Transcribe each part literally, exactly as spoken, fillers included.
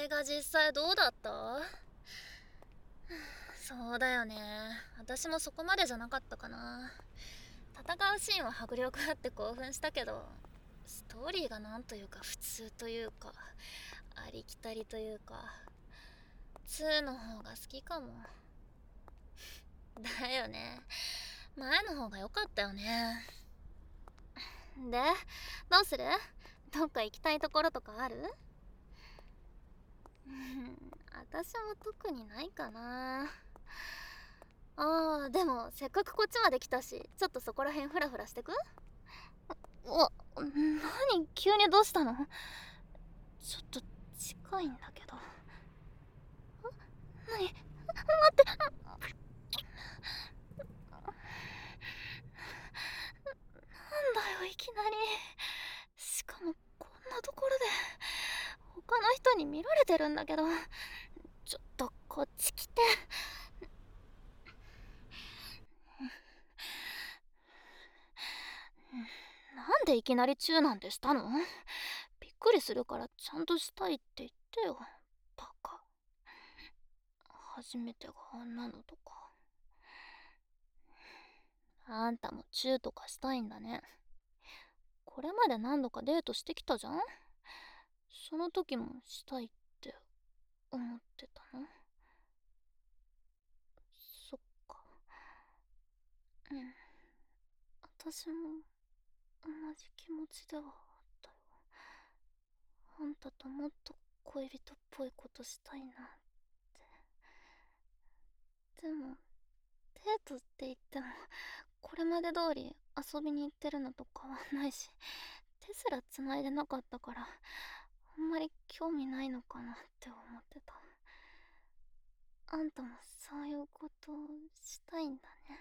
映画実際どうだった？そうだよね。私もそこまでじゃなかったかな。戦うシーンは迫力あって興奮したけど、ストーリーがなんというか普通というか、ありきたりというか、ツーの方が好きかも。だよね。前の方が良かったよね。で、どうする？どっか行きたいところとかある？うん、私も特にないかな。あー、でもせっかくこっちまで来たし、ちょっとそこらへんフラフラしてく？お、何急にどうしたの？ちょっと近いんだけど。何？待って。なんだよいきなり。しかもこんなところで他の人に見られてるんだけど。ちょっとこっち来て。なんでいきなりチューなんてしたの？びっくりするからちゃんとしたいって言ってよ。バカ。初めてがあんなのとか。あんたもチューとかしたいんだね。これまで何度かデートしてきたじゃん。その時もしたいって思ってたの？そっか。うん。私も同じ気持ちではあったよ。あんたともっと恋人っぽいことしたいなって。でもデートって言ってもこれまで通り遊びに行ってるのと変わんないし、手すら繋いでなかったから、あんまり興味ないのかなって思ってた。あんたもそういうことしたいんだね。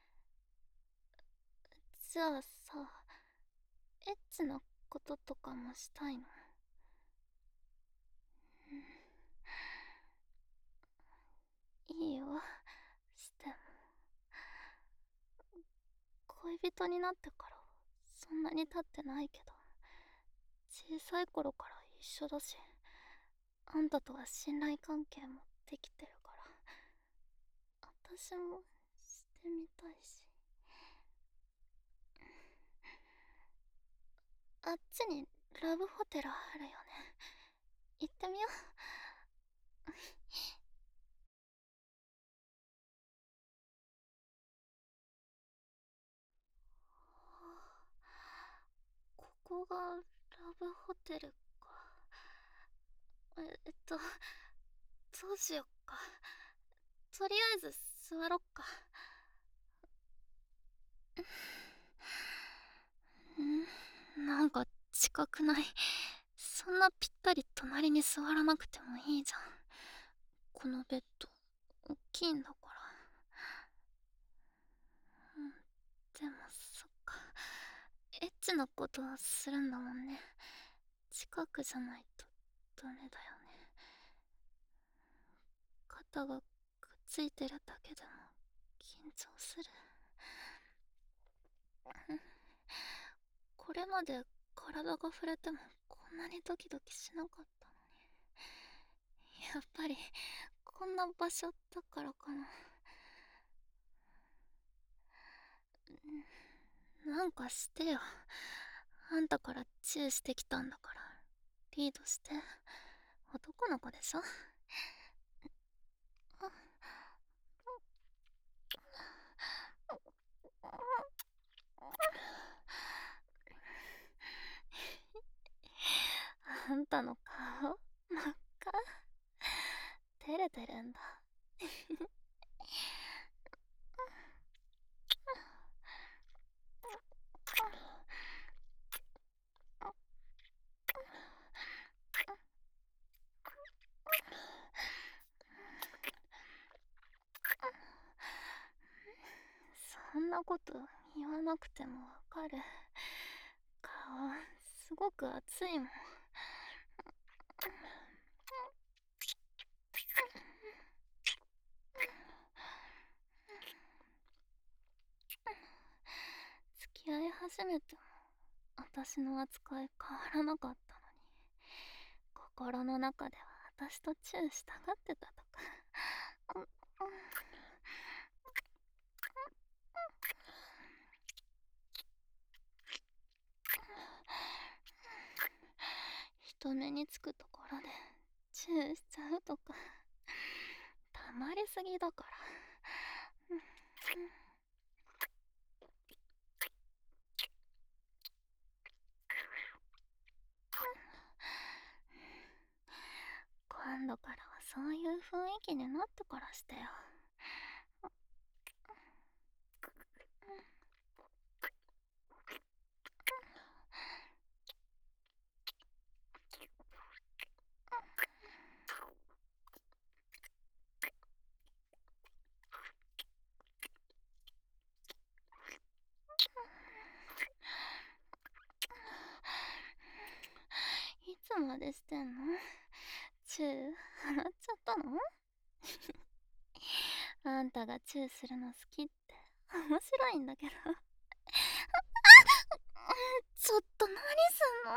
じゃあさ、エッチなこととかもしたいの？いいよ、しても。恋人になってからそんなに経ってないけど、小さい頃から一緒だし、あんたとは信頼関係もできてるから、私もしてみたいし。あっちにラブホテルあるよね。行ってみよう。ここがラブホテルか。ええっと、どうしよっか。とりあえず座ろっか。んなんか近くない？そんなぴったり隣に座らなくてもいいじゃん。このベッド大きいんだから。うん、でもそっか、エッチなことはするんだもんね。近くじゃないとダメだよね。肩がくっついてるだけでも緊張する。これまで体が触れてもこんなにドキドキしなかったのに。やっぱりこんな場所だからかな。なんかしてよ。あんたからチューしてきたんだからリードして。男の子でしょ？あんたの顔真っ赤。照れてるんだ。そんなこと言わなくてもわかる。顔すごく熱いもん。付き合い始めても私の扱い変わらなかったのに、心の中では私とチューしたがってたとか。うんうん、人目につくところでチューしちゃうとか、たまりすぎだから。うんうん、今度からはそういう雰囲気になってからしてよ。いつまでしてんの？チュー払っちゃったの？あんたがチューするの好きって面白いんだけど。ちょっと何すんの？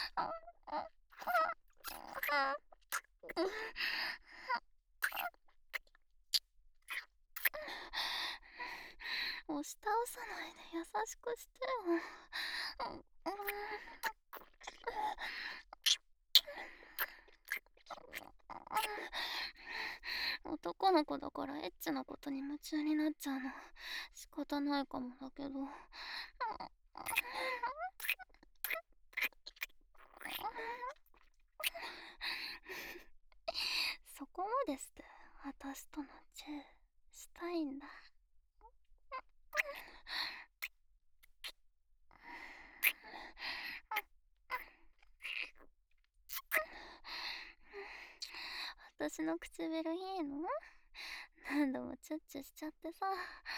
押し倒さないで優しくしてよ。男の子だからエッチなことに夢中になっちゃうの仕方ないかもだけど。そこまでして私とのチューしたいんだ。私の唇いいの？何度もチュッチュしちゃってさ。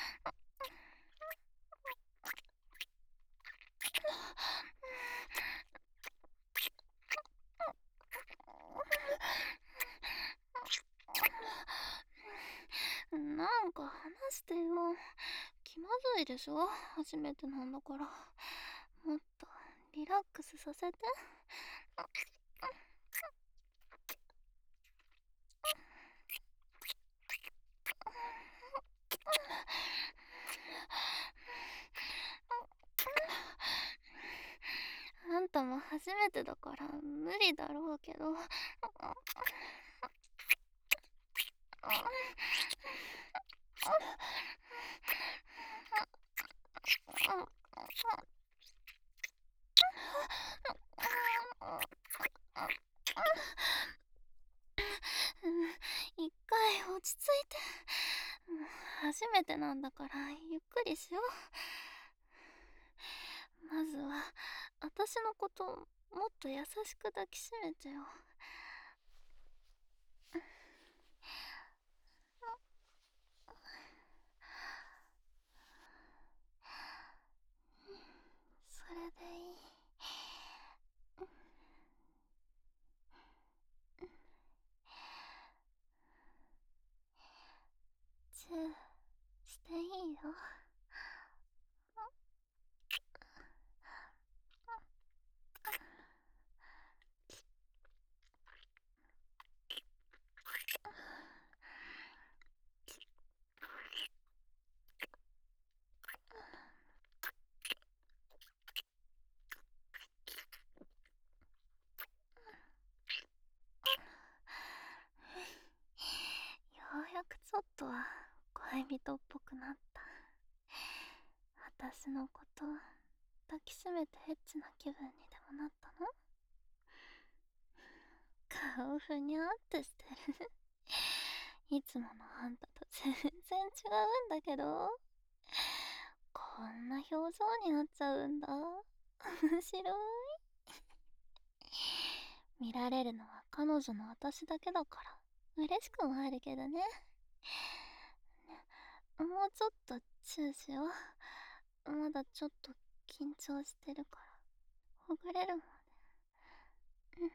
なんか話してよ。気まずいでしょ？初めてなんだから。もっとリラックスさせて。あんたも初めてだから無理だろうけど。一回落ち着いて。初めてなんだからゆっくりしよう。まずは私のこともっと優しく抱きしめてよ。それでいい。チューしていいよ。ようやくちょっとは恋人っぽくなった。私のこと抱きしめてエッチな気分にでもなったの？顔ふにゃーってしてる。いつものあんたと全然違うんだけど。こんな表情になっちゃうんだ。面白い。見られるのは彼女の私だけだから嬉しくもあるけどね。もうちょっとチューしよう。まだちょっと緊張してるからほぐれるまで。うん、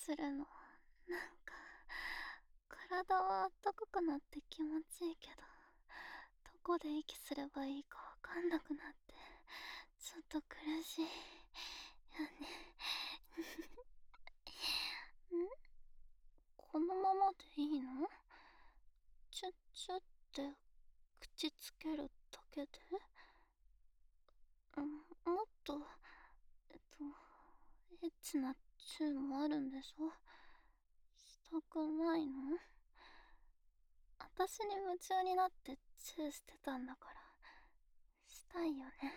するの。なんか体はあったかくなって気持ちいいけど、どこで息すればいいかわかんなくなってちょっと苦しいよね。ん、このままでいいの？チュッチュって口つけるだけで？うん、もっと、えっと、エッチなチューもあるんでしょ？したくないの？私に夢中になってチューしてたんだから、したいよね。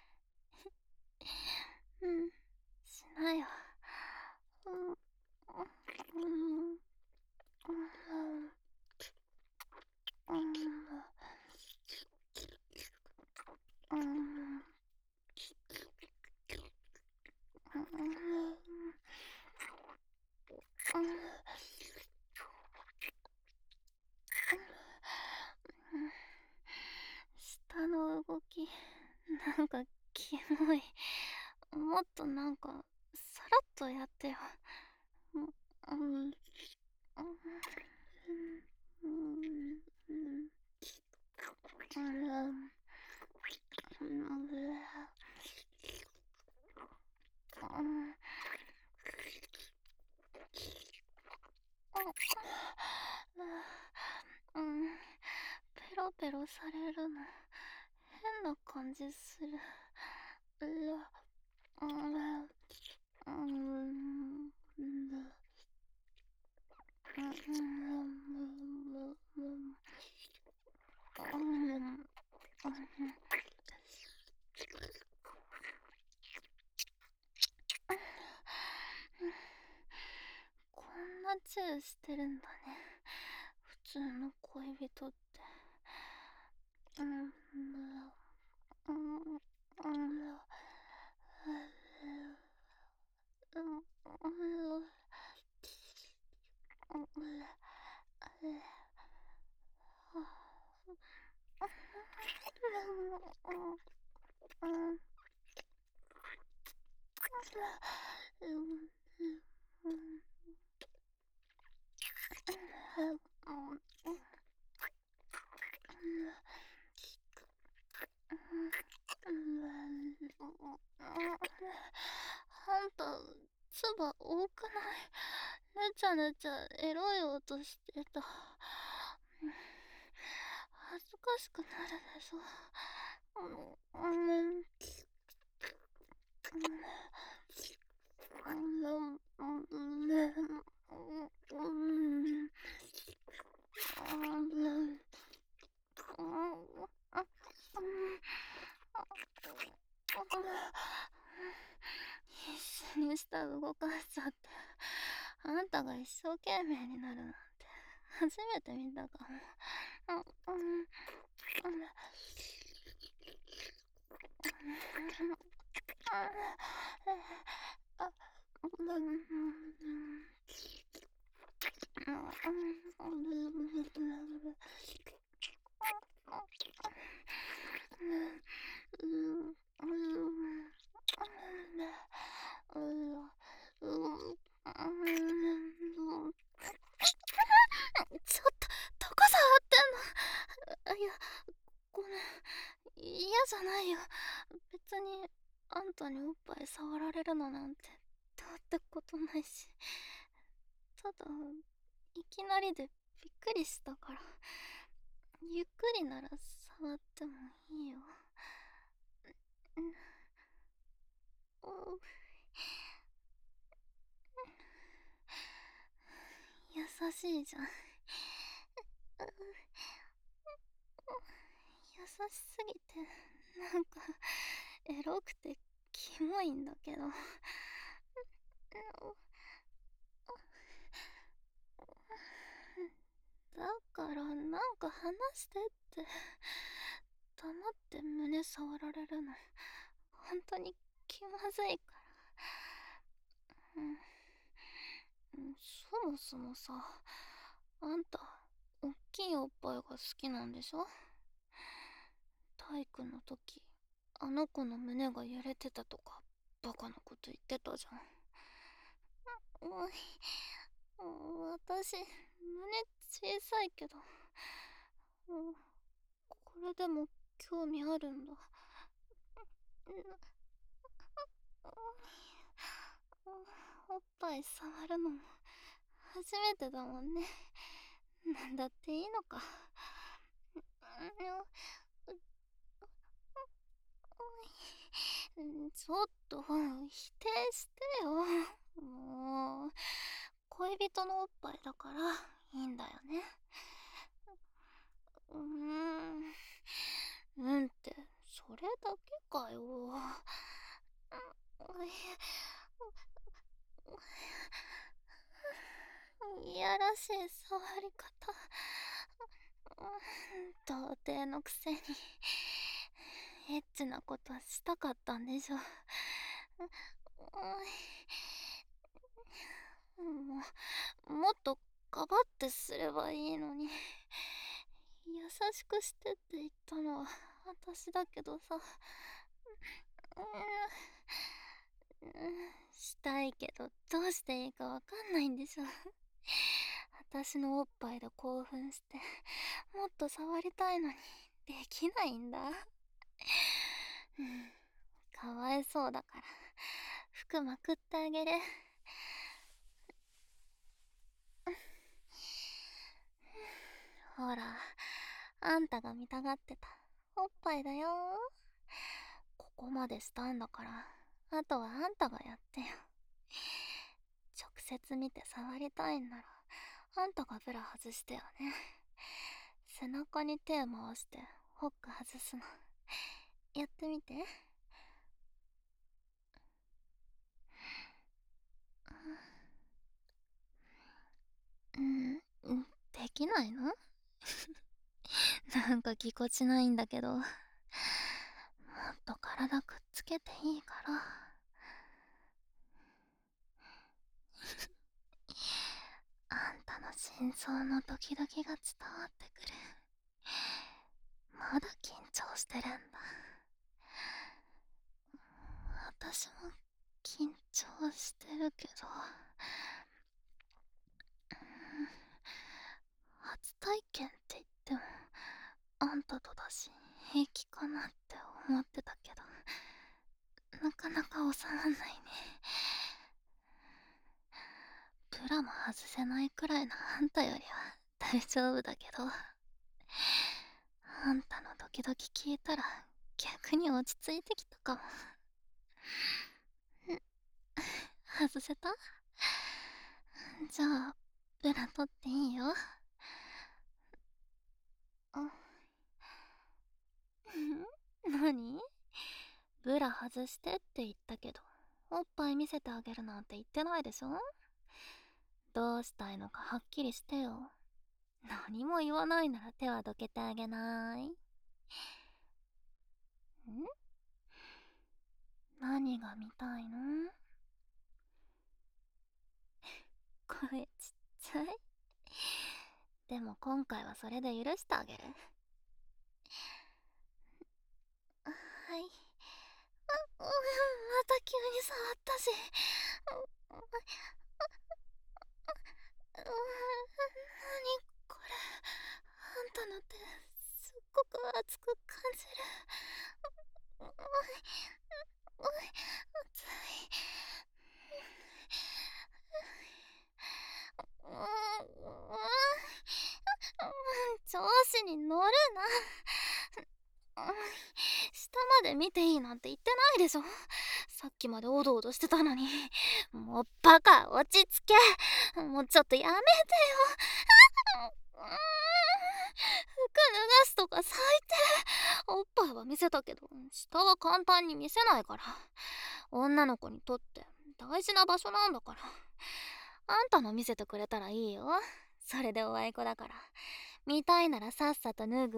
うん、しないわ。うん、うん、うん、うん、うん、うん、下の動き、なんかキモい。もっとなんか、さらっとやってよ。うん、うん、うん、うん、うん、うん、ペロペロされるの変な感じする。うら、うん、うん、うん、こんなチューしてるんだね、普通の恋人って。うん、うん、うん、うん、あんた、唾多くない？ぬちゃぬちゃエロい音してた。恥ずかしくなるでしょ。うん、うん、一緒に舌動かしちゃって、あんたが一生懸命になるなんて初めて見たかも。うん、うん、うん、ちょっと、どこ触ってんの？いや、ごめん。嫌じゃないよ。別に、あんたにおっぱい触られるのなんて、どうってことないし。ただ、いきなりでびっくりしたから。ゆっくりなら触ってもいいよ。うん、お、優しいじゃん。優しすぎて、なんか、エロくてキモいんだけど。だからなんか話してって。黙って胸触られるの本当に気まずいから。うん、そもそもさ、あんたおっきいおっぱいが好きなんでしょ？体育の時、あの子の胸が揺れてたとかバカなこと言ってたじゃん。 おい、私、胸小さいけど、うん、これでも興味あるんだ。おっぱい触るのも初めてだもんね。なんだっていいのか。ちょっと否定してよ。もう恋人のおっぱいだからいいんだよね。うーんうんってそれだけかよ。いやらしい触り方。童貞のくせにエッチなことしたかったんでしょ。もうもっとかばってすればいいのに。優しくしてって言ったのは私だけどさ。したいけどどうしていいかわかんないんでしょ。私のおっぱいで興奮してもっと触りたいのにできないんだ。かわいそうだから服まくってあげる。ほら、あんたが見たがってたおっぱいだよ。ここまでしたんだからあとはあんたがやってよ。直接見て触りたいんならあんたがブラ外してよね。背中に手回してホック外すのやってみて。うん、できないの？なんかぎこちないんだけど、もっと体くっつけていいから。あんたの心臓のドキドキが伝わってくる。まだ緊張してるんだ。私も緊張してるけど、初体験って言ってもあんたとだし平気かなって思ってたけど、なかなか収まんないね。ブラも外せないくらいのあんたよりは大丈夫だけど、あんたのドキドキ聞いたら逆に落ち着いてきたかも。外せた？じゃあブラ取っていいよ。何？ブラ外してって言ったけどおっぱい見せてあげるなんて言ってないでしょ。どうしたいのかはっきりしてよ。何も言わないなら手はどけてあげない。ん？何が見たいの？声ちっちゃい。でも今回はそれで許してあげる。はい。あ、また急に触ったし。何これ。あんたの手すっごく熱く感じる。おいおい、熱い。調子に乗るな。下まで見ていいなんて言ってないでしょ。さっきまでおどおどしてたのに。もうバカ、落ち着け。もうちょっとやめてよ。服脱がすとか最低。おっぱいは見せたけど下は簡単に見せないから。女の子にとって大事な場所なんだから。あんたの見せてくれたらいいよ。それでおあいこだから。見たいならさっさと脱ぐ。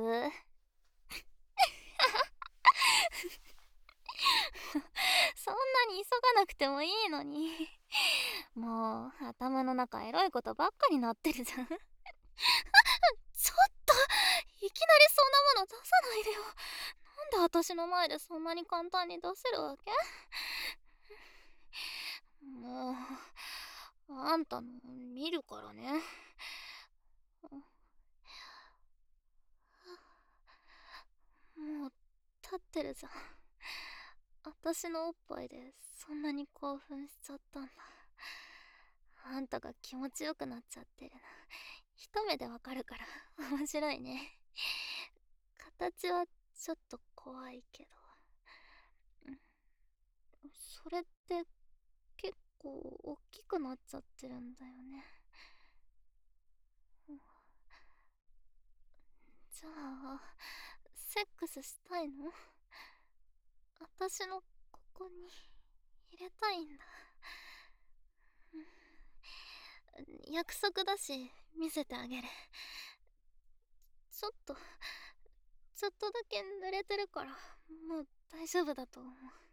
そんなに急がなくてもいいのに。もう頭の中エロいことばっかりなってるじゃん。ちょっといきなりそんなもの出さないでよ。なんで私の前でそんなに簡単に出せるわけ？もうあんたの見るからね。もう立ってるじゃん。私のおっぱいでそんなに興奮しちゃったんだ。あんたが気持ちよくなっちゃってるの一目でわかるから面白いね。形はちょっと怖いけど、それって結構大きくなっちゃってるんだよね。じゃあセックスしたいの？私のここに入れたいんだ。約束だし見せてあげる。ちょっとちょっとだけ濡れてるからもう大丈夫だと思う。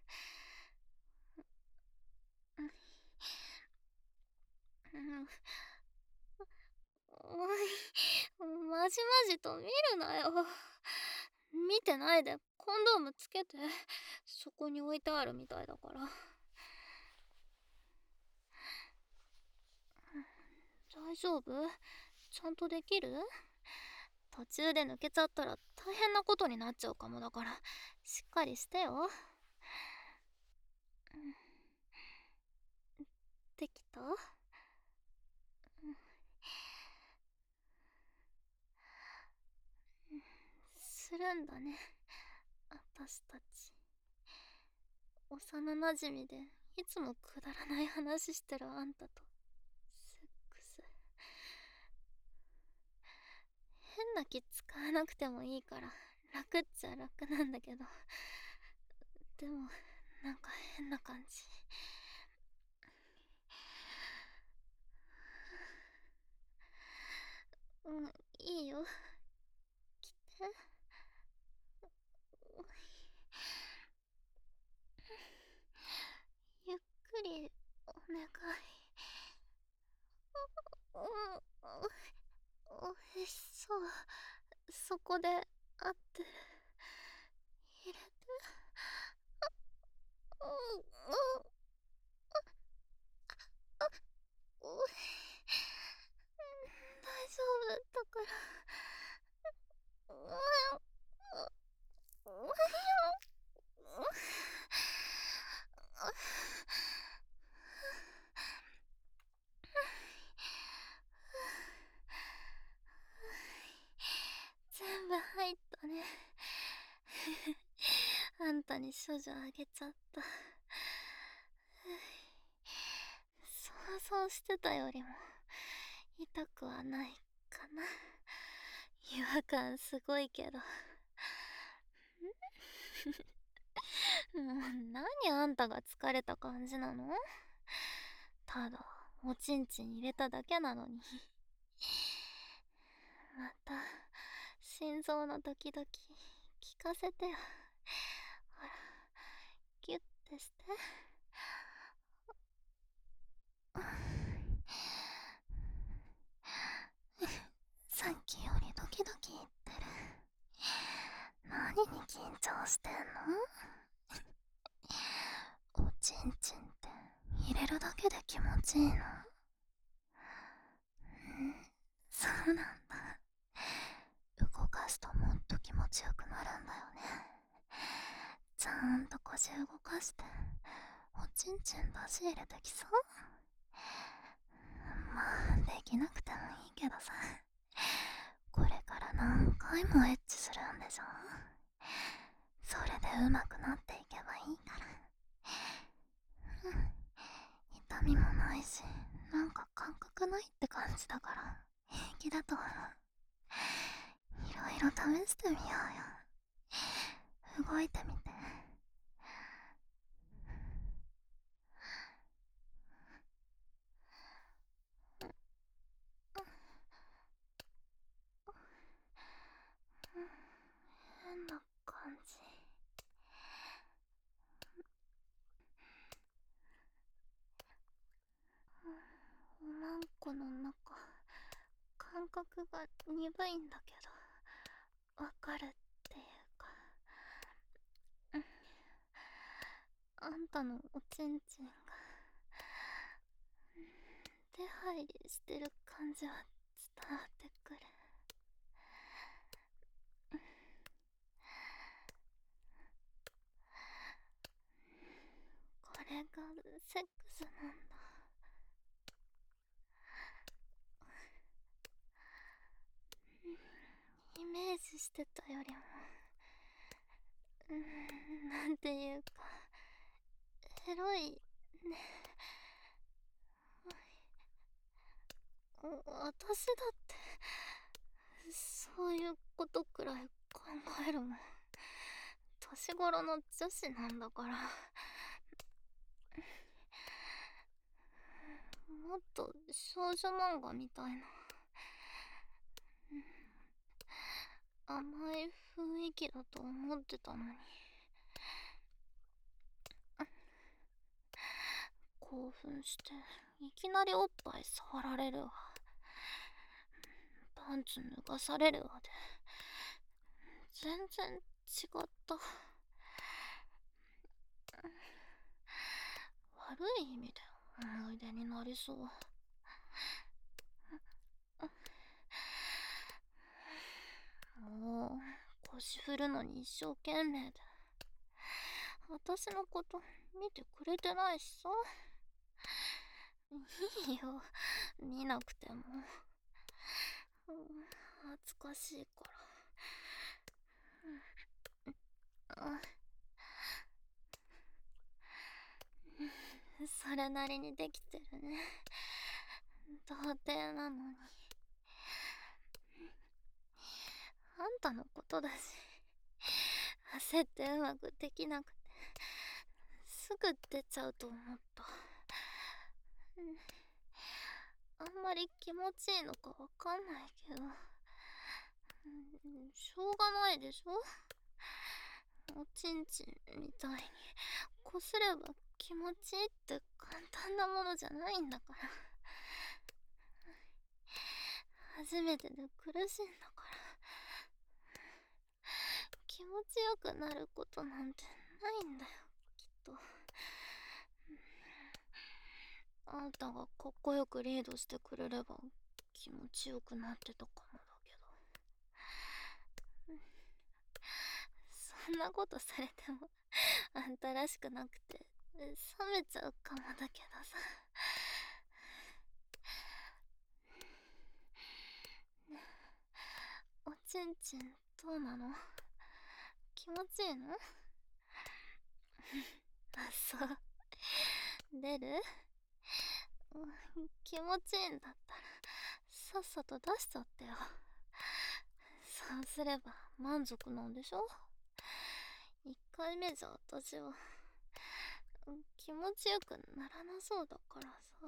うん、おい、まじまじと見るなよ。見てないでコンドームつけて。そこに置いてあるみたいだから。大丈夫？ちゃんとできる？途中で抜けちゃったら大変なことになっちゃうかもだからしっかりしてよ。できた？するんだね私たち。幼なじみでいつもくだらない話してるあんたとセックス。変な気使わなくてもいいから楽っちゃ楽なんだけど、でもなんか変な感じ。うん、いいよ来て。ゆっくりお願い。うん、おいしそう。そこで合ってる。入れて。うんうん。あ、おい、大丈夫だから。うんうんうん。全部入ったね。あんたに処女あげちゃった。想像してたよりも痛くはないかな。違和感すごいけど。もう何あんたが疲れた感じなの？ただおちんちん入れただけなのに。また心臓のドキドキ聞かせてよ。ほらギュッてして。さっきよりドキドキ言ってる。何に緊張してんの？おちんちんって入れるだけで気持ちいいの？そうなんだ。動かすともっと気持ちよくなるんだよね。ちゃんと腰動かしておちんちん出し入れてきそう？まあできなくてもいいけどさ、これから何回もエッチするんでしょ？それで上手くなっていけばいいから。痛みもないしなんか感覚ないって感じだから平気だと思う。いろいろ試してみようよ。動いてみて。変な感じ。おまんこの中感覚が鈍いんだけどわかるっていうか、あんたのおちんちんが出配慮してる感じは伝わってくる。これがセックスなんだ。イメージしてたよりも、うーん、なんていうかエロいね。私だってそういうことくらい考えるもん。年頃の女子なんだから。もっと少女漫画みたいな甘い雰囲気だと思ってたのに。興奮していきなりおっぱい触られるわ、パンツ脱がされるわで全然違った。悪い意味で思い出になりそう。もう腰振るのに一生懸命で私のこと見てくれてないしさ。いいよ、見なくても。恥ずかしいから。それなりにできてるね。童貞なのに。あんたのことだし焦ってうまくできなくてすぐ出ちゃうと思った。あんまり気持ちいいのかわかんないけど、しょうがないでしょ。おちんちんみたいにこすれば気持ちいいって簡単なものじゃないんだから。初めてで苦しいんだから。気持ちよくなることなんてないんだよ、きっと。あんたがかっこよくリードしてくれれば気持ちよくなってたかもだけど。そんなことされてもあんたらしくなくて冷めちゃうかもだけどさ。おちんちんどうなの？気持ちいいの？あ、そう。出る？気持ちいいんだったらさっさと出しちゃってよ。そうすれば満足なんでしょ。一回目じゃ私は気持ちよくならなそうだからさ。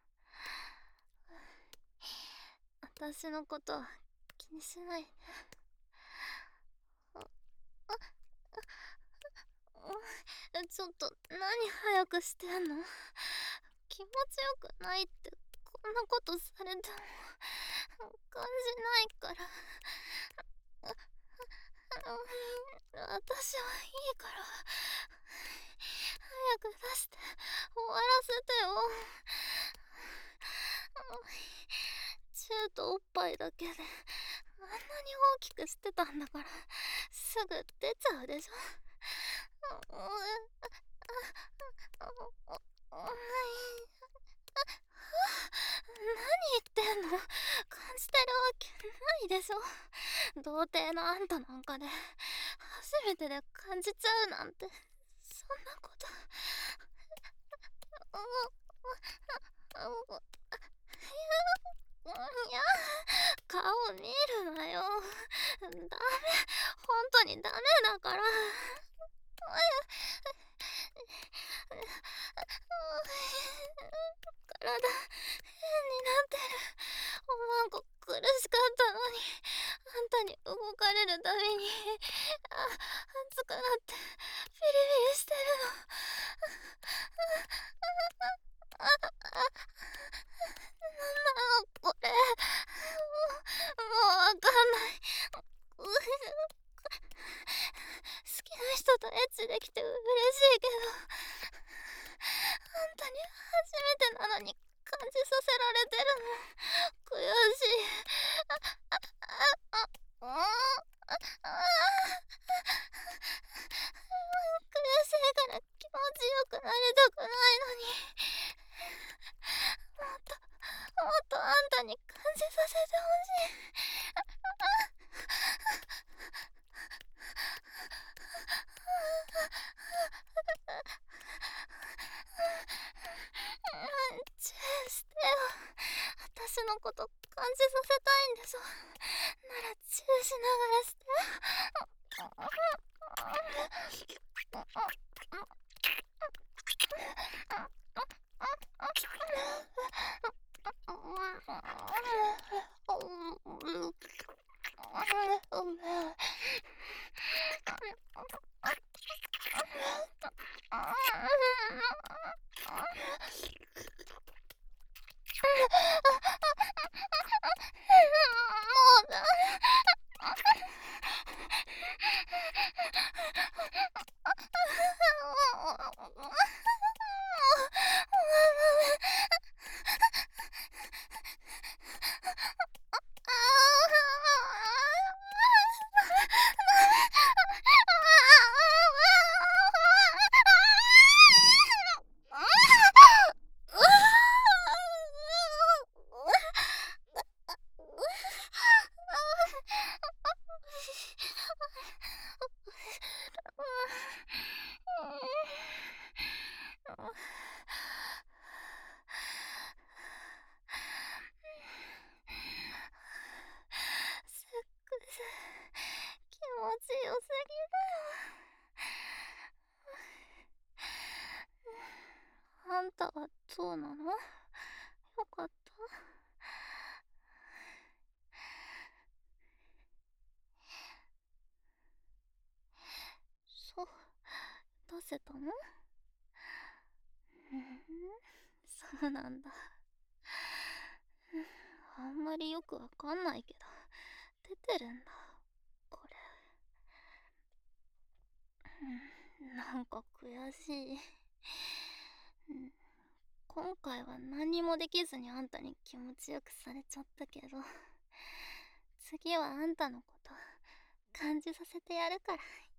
私のことは気にしないで。ちょっと何早くしてんの？気持ちよくないってこんなことされても感じないから。私はいいから早く出して終わらせてよ。チューとおっぱいだけであんなに大きくしてたんだからすぐ出ちゃうでしょ。何言ってんの？感じてるわけないでしょ。童貞のあんたなんかで初めてで感じちゃうなんてそんなこと。いや、顔見るなよ。ダメ、本当にダメだから。体変になってる。おまんこ苦しかったのにあんたに動かれるたびにあ熱くなってピリピリしてるの。なんなのこれ。もう、もうわかんない。好きな人とエッチできて嬉しいけどあんたに初めてなのに感じさせられてるの。悔しい。ああああああ悔しいから気持ちよくなりたくないのに、もっともっとあんたに感じさせてほしい。チューしてよ。私のこと感じさせたいんでしょ。ならチューしながらして。もうだ。セックス気持ちよすぎだよ。あんたはどうなの？よかった？そう出せたの？ふん、そうなんだ。あんまりよくわかんないけど出てるんだこれ。なんか悔しい。今回は何もできずにあんたに気持ちよくされちゃったけど、次はあんたのこと感じさせてやるから